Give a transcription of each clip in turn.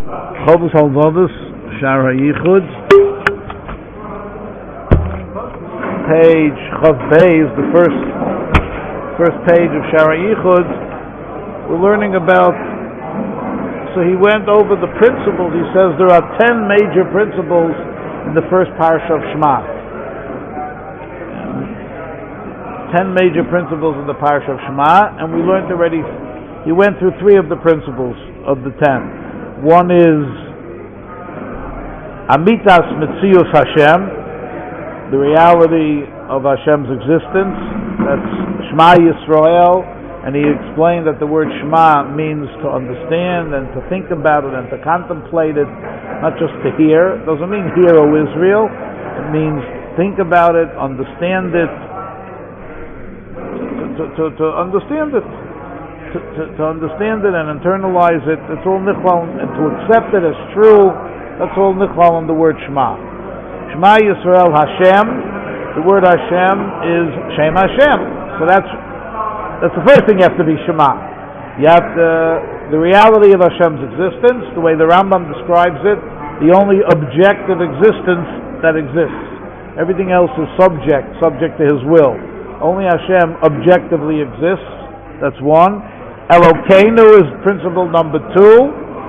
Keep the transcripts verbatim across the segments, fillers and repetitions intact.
Chovos Halvavos, Shar HaYichud, page Chav Beis, the first first page of Shar HaYichud. We're learning about. So he went over the principles. He says there are ten major principles in the first parsha of Shema. Ten major principles in the parsha of Shema, and we learned already. He went through three of the principles of the ten. One is Amitas Metzius Hashem, the reality of Hashem's existence. That's Shema Yisrael, and he explained that the word Shema means to understand and to think about it and to contemplate it, not just to hear. It doesn't mean hear, O Israel. It means think about it, understand it, to, to, to understand it. To, to, to understand it and internalize it, it's all nichlal, and to accept it as true, that's all nichlal in the word Shema. Shema Yisrael Hashem, the word Hashem is Shem Hashem. So that's that's the first thing you have to be Shema. You have to, the reality of Hashem's existence, the way the Rambam describes it, the only objective existence that exists. Everything else is subject, subject to His will. Only Hashem objectively exists. That's one. Elokeinu is principle number two,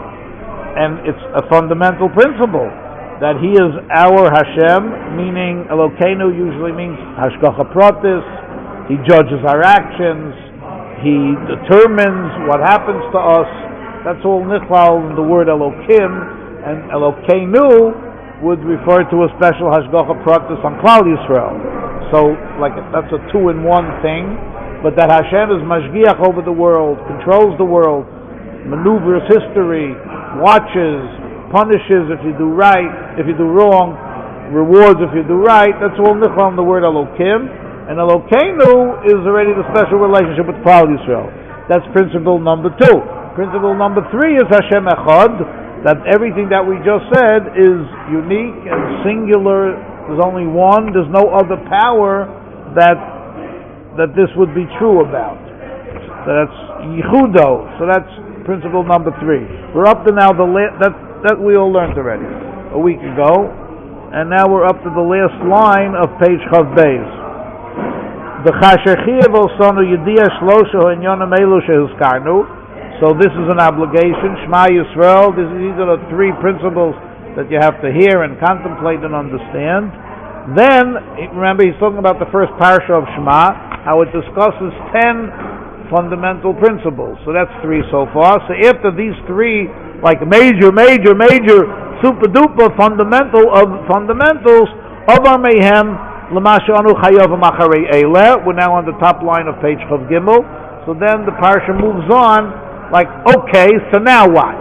and it's a fundamental principle that He is our Hashem, meaning Elokeinu usually means Hashgacha Pratis. He judges our actions, He determines what happens to us. That's all nichlal in the word Elokim, and Elokeinu would refer to a special Hashgacha Pratis on Klal Yisrael. So, like that's a two-in-one thing. But that Hashem is mashgiach over the world, controls the world, maneuvers history, watches, punishes if you do right, if you do wrong, rewards if you do right. That's all nichlal in the word Elokim. And Elokeinu is already the special relationship with Klal Yisrael. That's principle number two. Principle number three is Hashem Echad, that everything that we just said is unique and singular. There's only one. There's no other power that that this would be true about. So that's Yichudo. So that's principle number three. We're up to now the la- that that we all learned already a week ago, and now we're up to the last line of page Chav Beis. The Chashechiv Osanu Yediyah Shlosho Inyonim Elu Shehuzkarnu. So this is an obligation. Shema Yisrael. This, these are the three principles that you have to hear and contemplate and understand. Then, remember, he's talking about the first parsha of Shema, how it discusses ten fundamental principles. So that's three so far. So after these three, like major, major, major, super duper fundamental of fundamentals, Avar Mehem, L'masha Anu Chayav Macharei Eileh, we're now on the top line of page Chav Gimel. So then the parsha moves on, like, okay, so now what?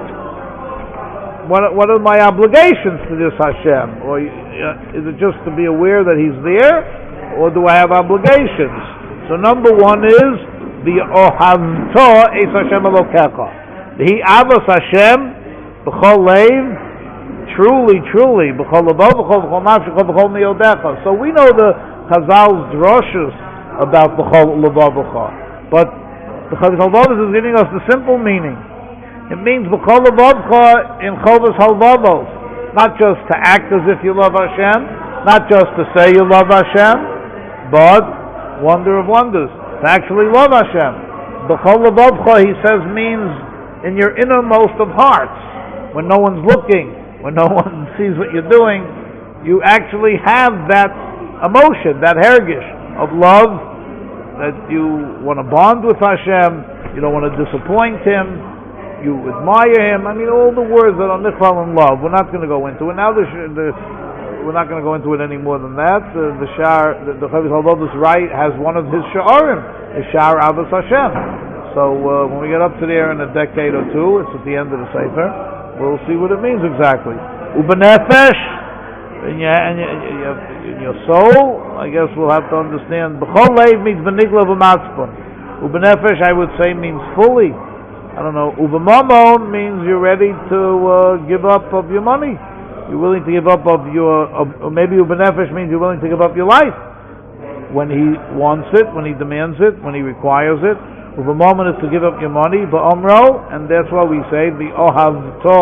What, what are my obligations to this Hashem? Or uh, is it just to be aware that He's there? Or do I have obligations? So number one is the Ohavto Es Hashem Elokecha. The Avos Hashem B'chol Leiv, truly, truly, B'chol Levav, B'chol B'chol Nafshecha, B'chol Miyodecha. So we know the Chazal's droshes about B'chol Levav, B'chol. But the Chazal is giving us the simple meaning. It means b'chol levavcha in chovos halvavos, not just to act as if you love Hashem, not just to say you love Hashem, but wonder of wonders, to actually love Hashem. B'chol levavcha, he says, means in your innermost of hearts, when no one's looking, when no one sees what you're doing, you actually have that emotion, that hergish of love, that you want to bond with Hashem, you don't want to disappoint Him, you admire Him. I mean, all the words that are nichlal in love. We're not going to go into it now. The, the, we're not going to go into it any more than that. The, the shar, the, the Chovos Halvavos right has one of his sha'arim, the Shar Avos Hashem. So uh, when we get up to there in a decade or two, it's at the end of the sefer. We'll see what it means exactly. Ubenefesh, in your, in your, in your soul, I guess we'll have to understand. B'chol leiv means benigla v'matzpon. Ubenefesh, I would say, means fully. I don't know. Uvamamon means you're ready to uh, give up of your money. You're willing to give up of your, of, or maybe ubenefesh means you're willing to give up your life when He wants it, when He demands it, when He requires it. Uvamamon is to give up your money, ba'omro, and that's why we say the ohavto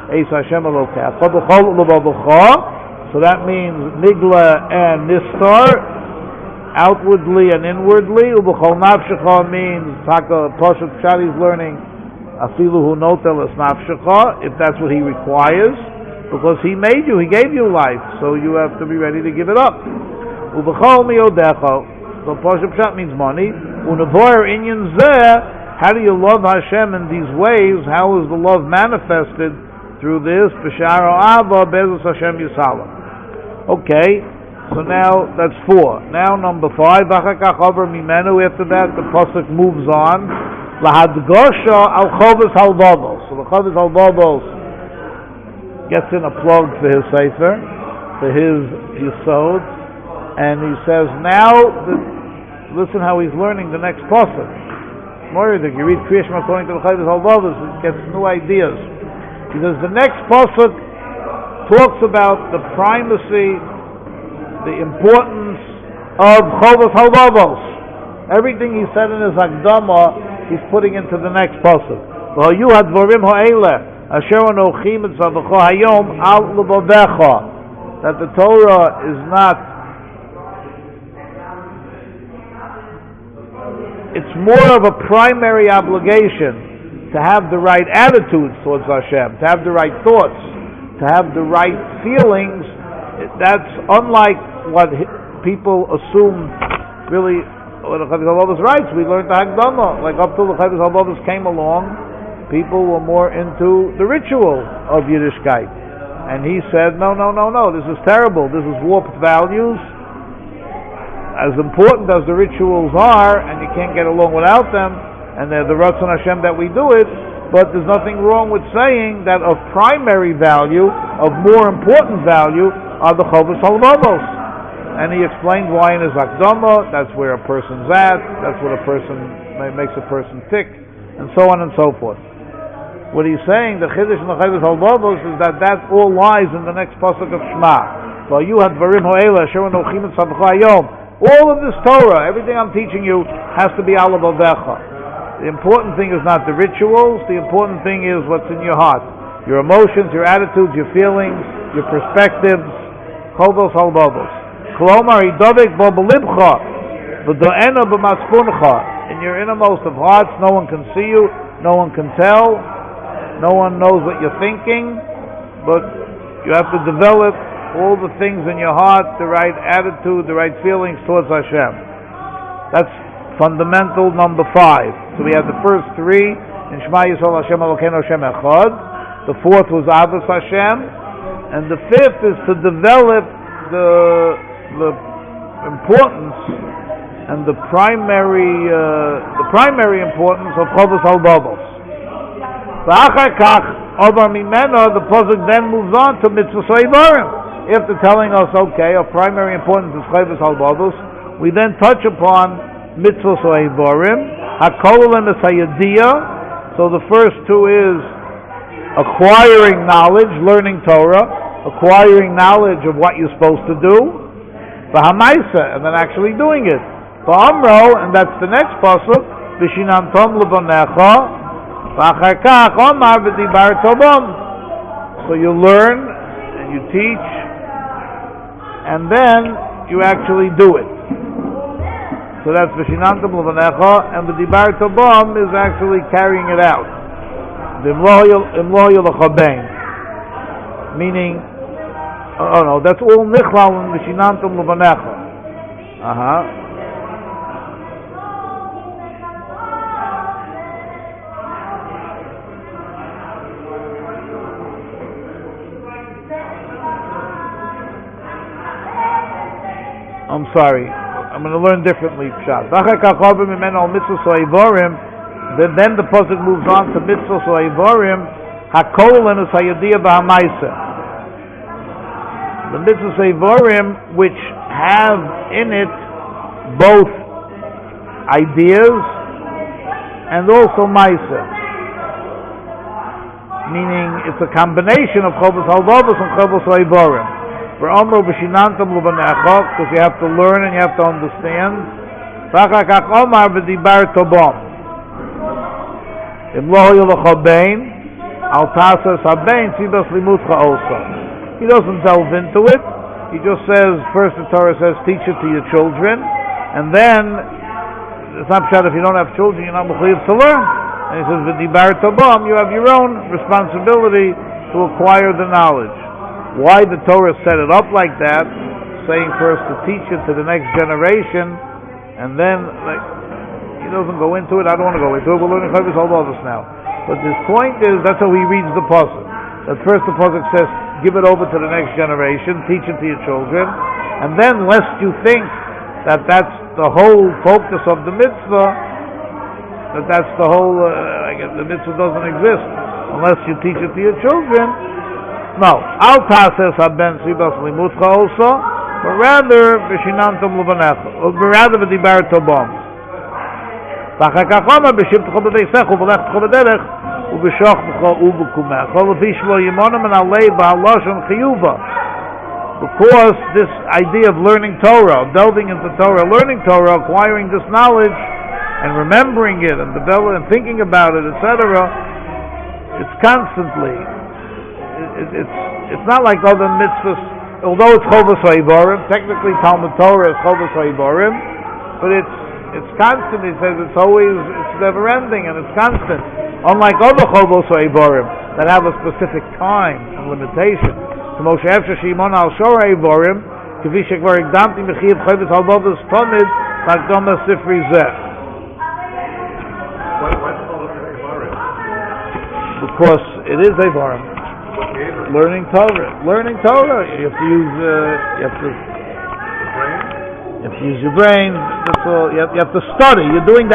Eis Hashem Elokecha b'chol ulevavecha. So that means nigla and nistar, outwardly and inwardly. Ubechol nafshecha means taka poshet pshat he's learning afilu hu notel es nafshecha, if that's what he requires, because he made you, he gave you life, so you have to be ready to give it up. Ubechol miyodecha. So poshet pshat means money. Unevoyer inyan zeh. How do you love Hashem in these ways? How is the love manifested through this? B'sharo ava bezus Hashem yisala. Okay, so now that's four. Now number five. Achakach over mimenu. After that, the pasuk moves on. Lahadgosha al chovis halvavos. So the chovis halvavos gets in a plug for his sefer, for his yisod, and he says now, the, listen how he's learning the next pasuk. If you read Kriyashma according to the Chayvus Halvavos, it gets new ideas. Because the next pasuk talks about the primacy, the importance of Chovos Halvavos. Everything he said in his Akdama, he's putting into the next pasuk. V'hayu hadvorim ha'eleh asher anochim etzavecha hayom al levavecha. That the Torah is not, it's more of a primary obligation to have the right attitudes towards Hashem, to have the right thoughts, to have the right feelings. That's unlike what people assume. Really, when the Chovos Halvavos writes, we learned the Hagdama. Like up till the Chovos Halvavos came along, people were more into the ritual of Yiddishkeit. And he said, no, no, no, no, this is terrible. This is warped values. As important as the rituals are, and you can't get along without them, and they're the Ratzon Hashem that we do it, but there's nothing wrong with saying that of primary value, of more important value, are the Chovos Halvavos. And he explained why in his Akdama, that's where a person's at, that's what a person, makes a person tick, and so on and so forth. What he's saying, the Chiddush and the Chovos Halvavos, is that that all lies in the next pasuk of Shema. So you had Varim Ho'ela, Asher Anochim Etzavecha Hayom. All of this Torah, everything I'm teaching you, has to be ala vavecha. The important thing is not the rituals, the important thing is what's in your heart. Your emotions, your attitudes, your feelings, your perspectives. Chovos halvavos. Kolomar idovek bo belibcha, v'do'ena b'matzpuncha. In your innermost of hearts, no one can see you, no one can tell, no one knows what you're thinking, but you have to develop all the things in your heart, the right attitude, the right feelings towards Hashem. That's fundamental number five. So we had the first three in Shema Yisrael Hashem Elokeinu Hashem Echad. The fourth was Avos Hashem, and the fifth is to develop the the importance and the primary uh, the primary importance of Chovos Halvavos. V'achar kach over mimena, the pasuk then moves on to mitzvos ha'Ivarim. After telling us, okay, of primary importance is Chovos Halvavos, we then touch upon mitzvos ha'Ivarim, hakolim es hayadiyah. So the first two is acquiring knowledge, learning Torah, acquiring knowledge of what you're supposed to do, v'hamaisa, and then actually doing it. V'amro, and that's the next pasuk, v'shinantom levanecha, v'achar kach omar v'dibar tobam. So you learn and you teach, and then you actually do it. So that's v'shinantam levanecha, and the dibar tobam is actually carrying it out. Imlo yelachabein, meaning, oh no, that's all nichlal in v'shinantam levanecha. Uh huh. I'm sorry, I'm going to learn differently. Then, then the pasuk moves on to mitzvos ha'Ivarim, hakolim es hayadiyah b'hamaisa. The mitzvos ha'Ivarim, which have in it both ideas and also maisa, meaning it's a combination of Chovos Halvavos and Chovos ha'Ivarim. For Amro b'shinantam levanecha, because you have to learn and you have to understand. V'achakach Omar v'dibar tobam. Imlo yelachabein, Al tasas haben tzibas limutcha also. He doesn't delve into it. He just says, first the Torah says, teach it to your children, and then it's not pshat if you don't have children, you're not mechuyev to learn. And he says, v'dibar tobam, you have your own responsibility to acquire the knowledge. Why the Torah set it up like that, saying first to teach it to the next generation, and then, like, he doesn't go into it, I don't want to go into it, we're learning Chavis all of us now. But his point is, that's how he reads the pasuk. That first the pasuk says, give it over to the next generation, teach it to your children, and then lest you think that that's the whole focus of the mitzvah, that that's the whole, uh, I guess the mitzvah doesn't exist unless you teach it to your children. No, al tases haben sibas limutcha also, but rather v'shinantam l'banecha, or rather v'dibar tobam. V'chakachama b'shivtcha b'veisecha v'lechtcha b'derech u'b'shochcha u'b'kumecha v'fish lo yimonam and alei b'halashon chiyuva. Because this idea of learning Torah, delving into Torah, learning Torah, acquiring this knowledge, and remembering it, and developing, and thinking about it, et cetera, it's constantly. It, it's it's not like other mitzvahs. Although it's Chovos HaIbarim, technically Talmud Torah is Chovos HaIbarim, but it's it's constant. It says it's always it's never ending and it's constant. Unlike other Chovos HaIbarim that have a specific time and limitation. So Moshe Efshar Shimon Al Shor HaIbarim, K'vi Shekvar Ekdamti Mechiyev Chovos HaLbavos Tamid L'Akdama Sifri Zeh. Why why Chovos HaIbarim? Because it is Ibarim. Learning Torah, learning Torah. You have to use, uh, you have to, The brain? you have to use your brain. That's all. You have, you have to study. You're doing the